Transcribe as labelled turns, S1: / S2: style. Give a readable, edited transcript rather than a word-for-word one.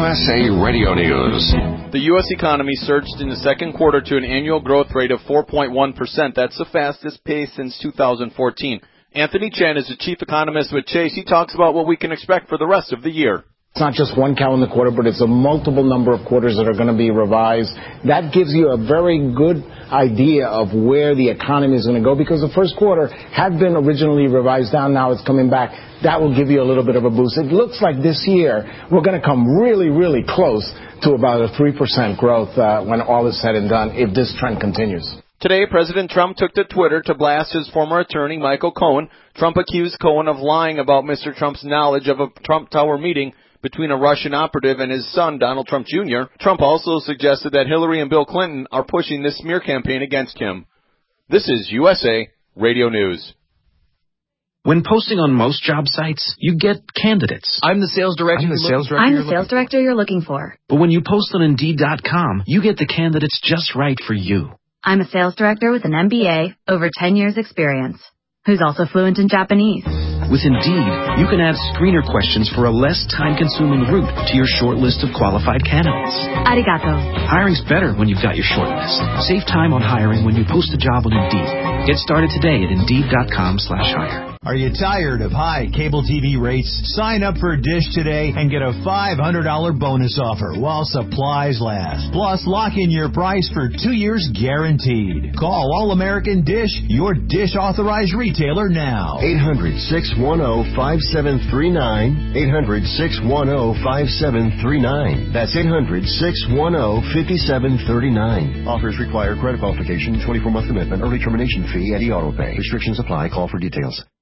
S1: USA Radio News.
S2: The U.S. economy surged in the second quarter to an annual growth rate of 4.1%. That's the fastest pace since 2014. Anthony Chen is the chief economist with Chase. He talks about what we can expect for the rest of the year.
S3: It's not just one calendar quarter, but it's a multiple number of quarters that are going to be revised. That gives you a very good idea of where the economy is going to go, because the first quarter had been originally revised down. Now it's coming back. That will give you a little bit of a boost. It looks like this year we're going to come really, really close to about a 3% growth when all is said and done, if this trend continues.
S2: Today, President Trump took to Twitter to blast his former attorney, Michael Cohen. Trump accused Cohen of lying about Mr. Trump's knowledge of a Trump Tower meeting between a Russian operative and his son, Donald Trump Jr. Trump also suggested that Hillary and Bill Clinton are pushing this smear campaign against him. This is USA Radio News.
S4: When posting on most job sites, you get candidates.
S5: I'm the sales director.
S6: I'm the sales director you're looking for.
S4: But when you post on Indeed.com, you get the candidates just right for you.
S6: I'm a sales director with an MBA, over 10 years experience, who's also fluent in Japanese.
S4: With Indeed, you can add screener questions for a less time-consuming route to your short list of qualified candidates.
S6: Arigato.
S4: Hiring's better when you've got your short list. Save time on hiring when you post a job on Indeed. Get started today at Indeed.com/hire.
S7: Are you tired of high cable TV rates? Sign up for Dish today and get a $500 bonus offer while supplies last. Plus, lock in your price for 2 years guaranteed. Call All American Dish, your Dish authorized retailer now.
S8: 800-610-5739. 800-610-5739. That's 800-610-5739. Offers require credit qualification, 24-month commitment, early termination fee, and auto pay. Restrictions apply. Call for details.